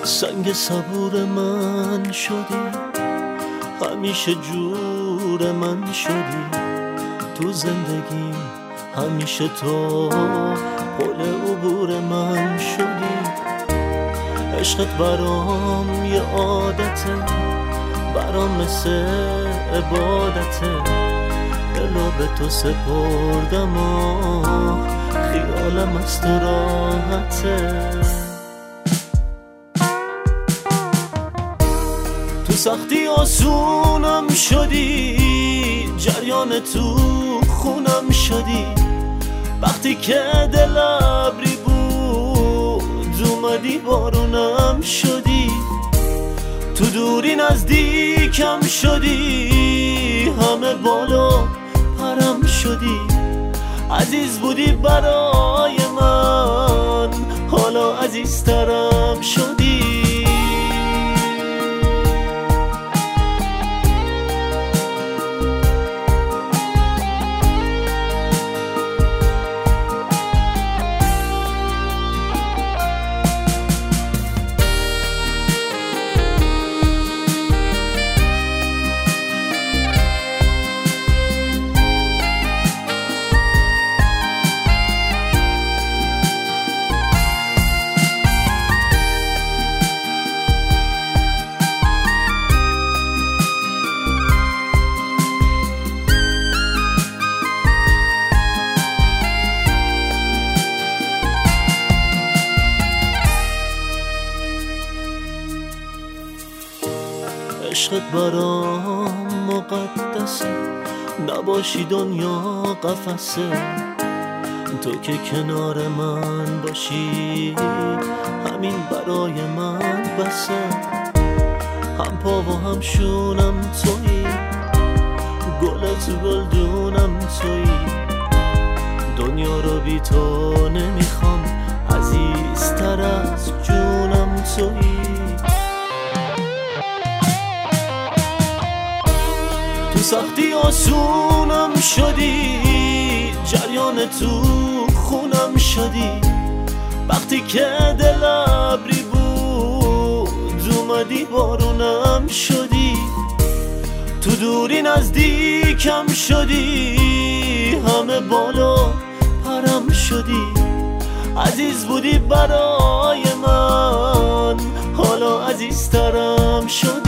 سنگ صبور من شدی، همیشه جور من شدی تو زندگی، همیشه تو پل عبور من شدی. عشقت برام یه عادته، برام مثل عبادته، دلو به تو سپردم و خیالم از تو راحته. تو سختی آسونم شدی، جریان تو خونم شدی، وقتی که دل ابری بود اومدی بارونم شدی. تو دوری نزدیکم شدی، همه بالا پرم شدی، عزیز بودی برای من، حالا عزیزترم شدی. عشقت برام مقدسه، نباشی دنیا قفسه، تو که کنار من باشی همین برای من بسه. هم پا و هم شونم تویی، گل تو گلدونم تویی، دنیا رو بی تو نمیخوام، عزیزتر از جونم تویی. تو سختی آسونم شدی، جریان تو خونم شدی، وقتی که دل ابری بود اومدی بارونم شدی. تو دوری نزدیکم شدی، همه بالا پرم شدی، عزیز بودی برای من، حالا عزیزترم شدی.